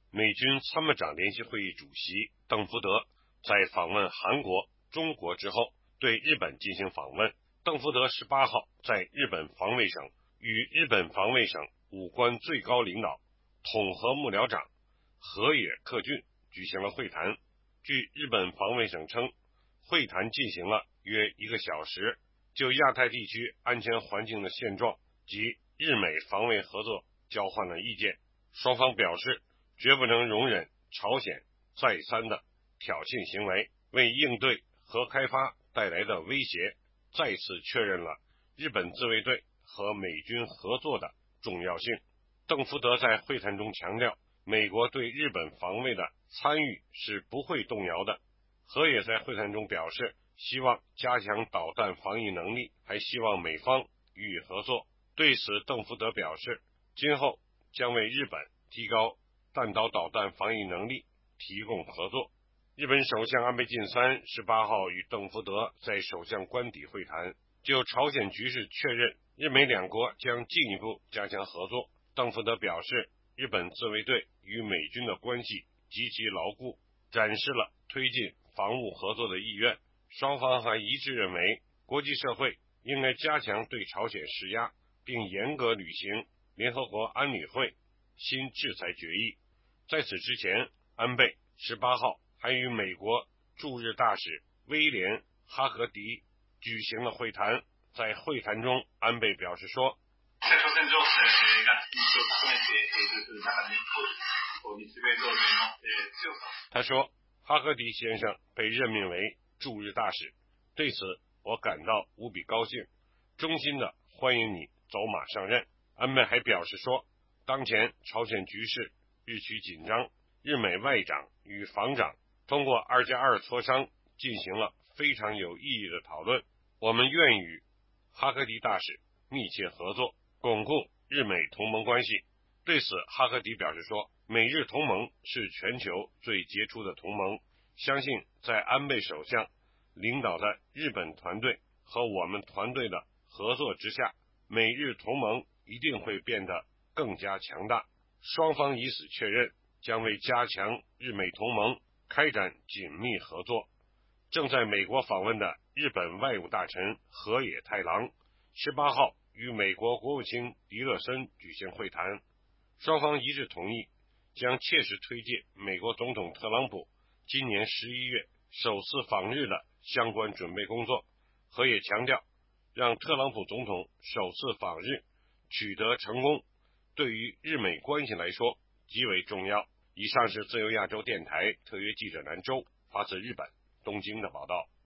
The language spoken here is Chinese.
美军参谋长联席会议主席邓福德在访问韩国、中国之后，对日本进行访问。邓福德18号在日本防卫省与日本防卫省武官最高领导统合幕僚长河野克俊举行了会谈。据日本防卫省称，会谈进行了约1个小时，就亚太地区安全环境的现状及日美防卫合作交换了意见。双方表示绝不能容忍朝鲜再三的挑衅行为，为应对核开发带来的威胁，再次确认了日本自卫队和美军合作的重要性。邓福德在会谈中强调，美国对日本防卫的参与是不会动摇的。河野在会谈中表示，希望加强导弹防御能力，还希望美方予以合作。对此，邓福德表示，今后将为日本提高弹道导弹防御能力提供合作。日本首相安倍晋三18号与邓福德在首相官邸会谈，就朝鲜局势确认日美两国将进一步加强合作。邓福德表示，日本自卫队与美军的关系极其牢固，展示了推进防务合作的意愿。双方还一致认为，国际社会应该加强对朝鲜施压，并严格履行联合国安理会新制裁决议。在此之前，安倍18号还与美国驻日大使威廉·哈格迪举行了会谈。在会谈中，安倍表示说， 北朝鮮情勢が緊張を高めている中で、日米同盟の強さ。 他说，哈格迪先生被任命为驻日大使，对此我感到无比高兴，衷心的欢迎你走马上任。安倍还表示说，当前朝鲜局势日趋紧张，日美外长与防长通过2+2磋商进行了非常有意义的讨论，我们愿与哈格迪大使密切合作，巩固日美同盟关系。对此，哈格迪表示说，美日同盟是全球最杰出的同盟，相信在安倍首相领导的日本团队和我们团队的合作之下，美日同盟一定会变得更加强大。双方以此确认，将为加强日美同盟开展紧密合作。正在美国访问的日本外务大臣河野太郎18号与美国国务卿迪勒森举行会谈，双方一致同意将切实推进美国总统特朗普今年11月首次访日的相关准备工作。河野强调，让特朗普总统首次访日取得成功，对于日美关系来说极为重要。以上是自由亚洲电台特约记者南周发自日本东京的报道。